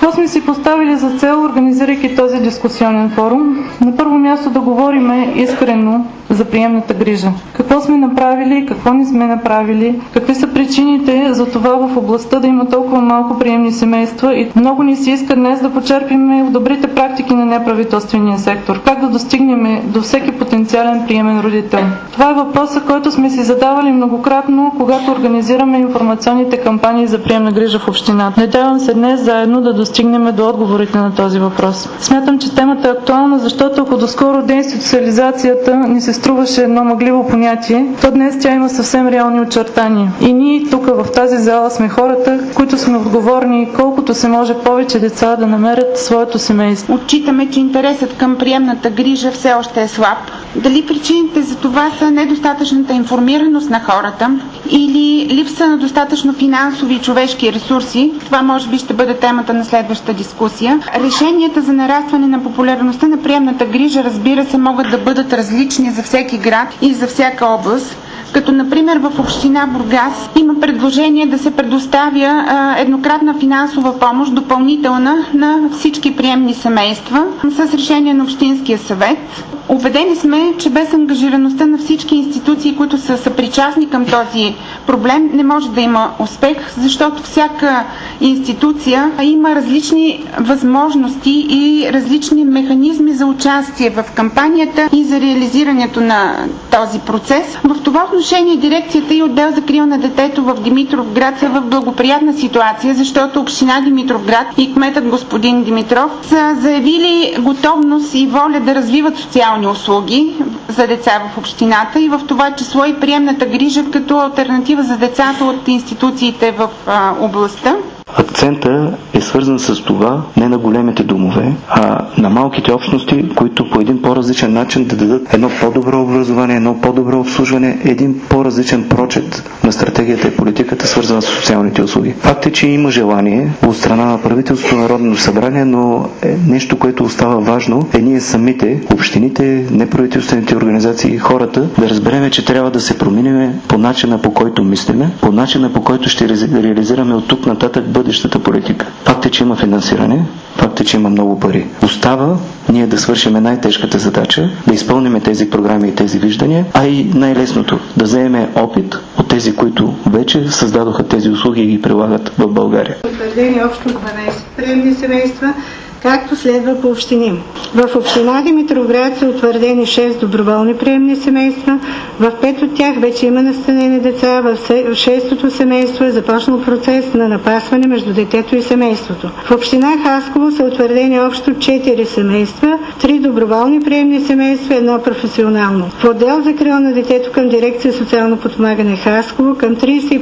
Какво сме си поставили за цел, организирайки този дискусионен форум? На първо място да говорим искрено за приемната грижа. Какво сме направили, какво не сме направили, какви са причините за това в областта да има толкова малко приемни семейства и много ни се иска днес да почерпим в добрите практики на неправителствения сектор. Как да достигнем до всеки потенциален приемен родител? Това е въпросът, който сме си задавали многократно, когато организираме информационните кампании за приемна грижа в общината. Надявам се днес заедно да достигнем до отговорите на този въпрос. Смятам, че темата е актуална, защото ако доскоро деинституциализацията ни се струваше едно мъгливо понятие, то днес тя има съвсем реални очертания. И ние тук в тази зала сме хората, които сме отговорни колкото се може повече деца да намерят своето семейство. Отчитаме, че интересът към приемната грижа все още е слаб. Дали причините за това са недостатъчната информираност на хората или липса на достатъчно финансови и човешки ресурси, това може би ще бъде темата на следващата дискусия. Решенията за нарастване на популярността на приемната грижа, разбира се, могат да бъдат различни за всеки град и за всяка област. Като например в община Бургас има предложение да се предоставя еднократна финансова помощ, допълнителна на всички приемни семейства с решение на Общинския съвет. Убедени сме, че без ангажираността на всички институции, които са съпричастни към този проблем, не може да има успех, защото всяка институция има различни възможности и различни механизми за участие в кампанията и за реализирането на този процес. В това отношение дирекцията и отдел закрила на детето в Димитровград са в благоприятна ситуация, защото община Димитровград и кметът господин Димитров са заявили готовност и воля да развиват социални услуги за деца в общината и в това число и приемната грижа като алтернатива за децата от институциите в областта. Акцента е свързан с това не на големите домове, а на малките общности, които по един по-различен начин да дадат едно по-добро образование, едно по-добро обслужване, един по-различен прочит на стратегията и политиката, свързана с социалните услуги. Факт е, че има желание от страна на правителството, Народното събрание, но нещо, което остава важно, е ние самите, общините, неправителствените организации, хората, да разбереме, че трябва да се променим по начина, по който мислиме, по начина, по който ще реализираме от тук нататък бъдещата политика. Факт е, че има финансиране, факт е, че има много пари. Остава ние да свършим най-тежката задача, да изпълним тези програми и тези виждания, а и най-лесното, да вземем опит от тези, които вече създадоха тези услуги и ги прилагат в България. Утвърдени общо 12 приемни семейства, както следва по общини. В община Димитровград са утвърдени 6 доброволни приемни семейства, в 5 от тях вече има настанени деца, в 6-то семейство е започнал процес на напасване между детето и семейството. В община Хасково са утвърдени общо 4 семейства, 3 доброволни приемни семейства, 1 професионално. В отдел закрила на детето към дирекция социално подпомагане Хасково към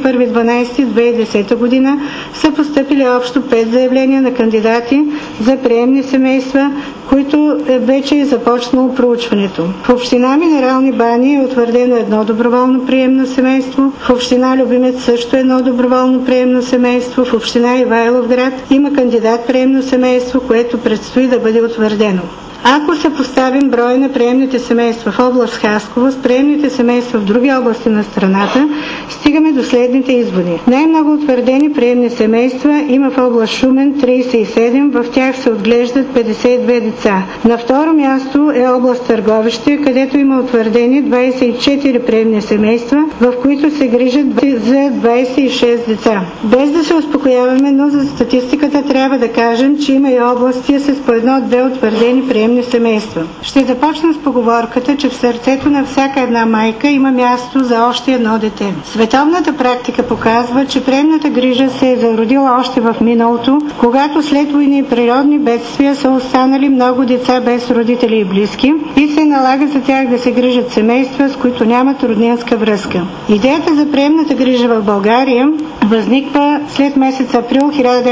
31.12.2010 година са постъпили общо 5 заявления на кандидати за приемни семейства, които вече е започнало проучването. В община Минерални бани е утвърдено 1 доброволно приемно семейство, в община Любимец също 1 доброволно приемно семейство, в община Ивайловград има кандидат приемно семейство, което предстои да бъде утвърдено. Ако съпоставим броя на приемните семейства в област Хасково с приемните семейства в други области на страната, стигаме до следните изводи. Най-много утвърдени приемни семейства има в област Шумен 37, в тях се отглеждат 52 деца. На второ място е област Търговище, където има утвърдени 24 приемни семейства, в които се грижат за 26 деца. Без да се успокояваме, но за статистиката трябва да кажем, че има и области с по 1-2 утвърдени приемни семейства. Ще започна с поговорката, че в сърцето на всяка една майка има място за още едно дете. Световната практика показва, че приемната грижа се е зародила още в миналото, когато след войни и природни бедствия са останали много деца без родители и близки и се налага за тях да се грижат семейства, с които нямат роднинска връзка. Идеята за приемната грижа в България възниква след месец април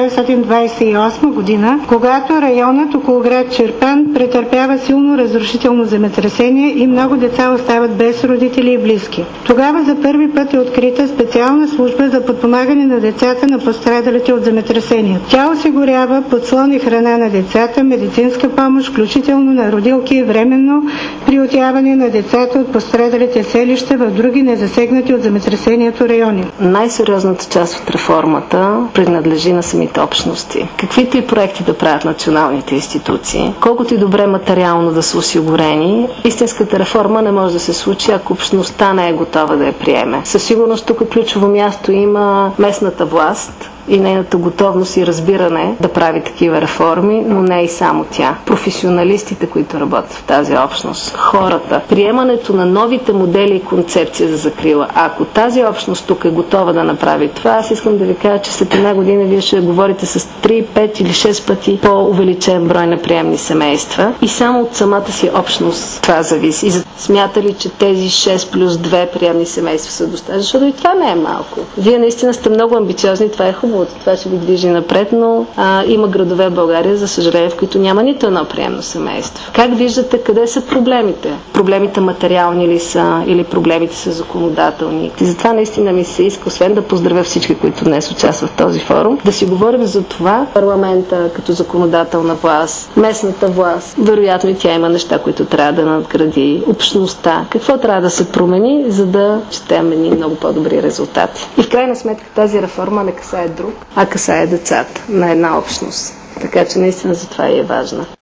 1928 година, когато районът около град Чирпан претърпява силно разрушително земетресение и много деца остават без родители и близки. Тогава за първи път е открита специална служба за подпомагане на децата на пострадалите от земетресението. Тя осигурява подслон и храна на децата, медицинска помощ, включително на родилки, временно приютяване на децата от пострадалите селища в други незасегнати от земетресението райони. Най-сериозната част от реформата принадлежи на самите общности. Каквито и проекти да правят националните институции, колкото и добре материално да са осигурени, истинската реформа не може да се случи, ако общността не е готова да я приеме. Със сигурност тук ключово място има местната власт и нейната готовност и разбиране да прави такива реформи, но не и само тя. Професионалистите, които работят в тази общност, хората, приемането на новите модели и концепция за закрила. Ако тази общност тук е готова да направи това, аз искам да ви кажа, че след една година вие ще говорите с 3, 5 или 6 пъти по-увеличен брой на приемни семейства и само от самата си общност това зависи. И смята ли, че тези 6 плюс 2 приемни семейства са достатъчни? Защото и това не е малко. Вие наистина сте много амбициозни, това е хубаво. Това ще ви движи напред, но има градове в България, за съжаление, в които няма нито едно приемно семейство. Как виждате къде са проблемите? Проблемите материални ли са или проблемите са законодателни? И затова наистина ми се иска, освен да поздравя всички, които днес участват в този форум, да си говорим за това парламента като законодателна власт, местната власт. Вероятно и тя има неща, които трябва да надгради. Общността. Какво трябва да се промени, за да четем едни много по-добри резултати? И в крайна сметка тази реформа не касае друг, а касае децата на една общност. Така че наистина за това и е важна.